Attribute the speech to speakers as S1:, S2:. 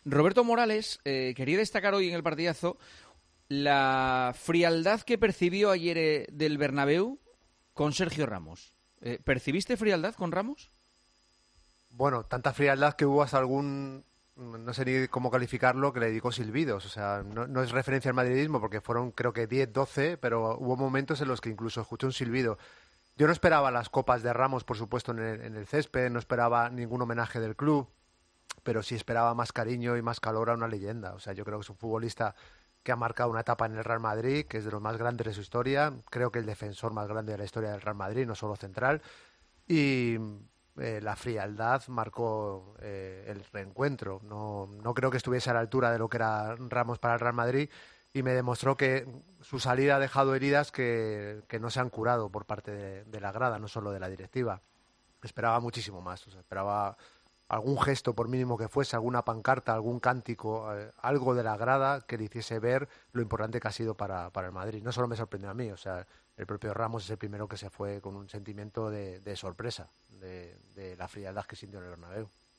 S1: Roberto Morales quería destacar hoy en el partidazo la frialdad que percibió ayer del Bernabéu con Sergio Ramos. ¿Percibiste frialdad con Ramos?
S2: Bueno, tanta frialdad que hubo hasta algún, no sé ni cómo calificarlo, que le dedicó silbidos. O sea, no es referencia al madridismo porque fueron creo que 10, 12, pero hubo momentos en los que incluso escuché un silbido. Yo no esperaba las copas de Ramos, por supuesto, en el césped, no esperaba ningún homenaje del club, pero sí esperaba más cariño y más calor a una leyenda. O sea, yo creo que es un futbolista que ha marcado una etapa en el Real Madrid, que es de los más grandes de su historia, creo que el defensor más grande de la historia del Real Madrid, no solo central, y la frialdad marcó el reencuentro. No creo que estuviese a la altura de lo que era Ramos para el Real Madrid y me demostró que su salida ha dejado heridas que no se han curado por parte de la grada, no solo de la directiva. Esperaba muchísimo más, o sea, esperaba algún gesto, por mínimo que fuese, alguna pancarta, algún cántico, algo de la grada que le hiciese ver lo importante que ha sido para el Madrid. No solo me sorprendió a mí, o sea, el propio Ramos es el primero que se fue con un sentimiento de sorpresa, de la frialdad que sintió en el Bernabéu.